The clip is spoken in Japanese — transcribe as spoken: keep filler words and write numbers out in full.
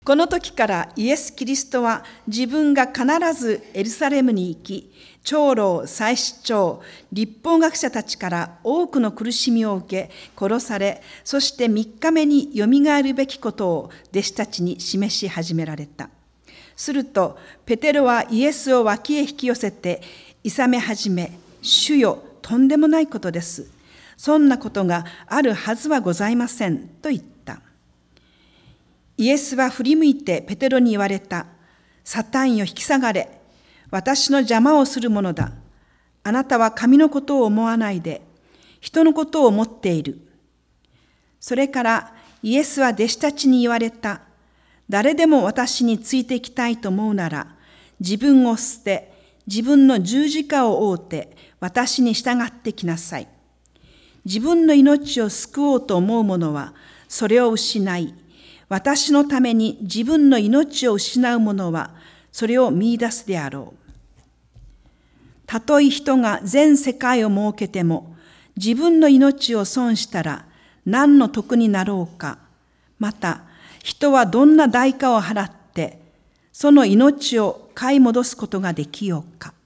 この時からイエス・キリストは自分が必ずエルサレムに行き、長老、祭司長、律法学者たちから多くの苦しみを受け、殺され、そして三日目によみがえるべきことを弟子たちに示し始められた。すると、ペテロはイエスを脇へ引き寄せて、いさめ始め、主よ、とんでもないことです。そんなことがあるはずはございません、と言った。イエスは振り向いてペテロに言われた。サタンよ、引き下がれ。私の邪魔をするものだ。あなたは神のことを思わないで、人のことを思っている。それからイエスは弟子たちに言われた。誰でも私についていきたいと思うなら、自分を捨て、自分の十字架を追うて、私に従ってきなさい。自分の命を救おうと思う者は、それを失い、私のために自分の命を失う者は、それを見出すであろう。たとえ人が全世界を設けても、自分の命を損したら何の得になろうか。また、人はどんな代価を払って、その命を買い戻すことができようか。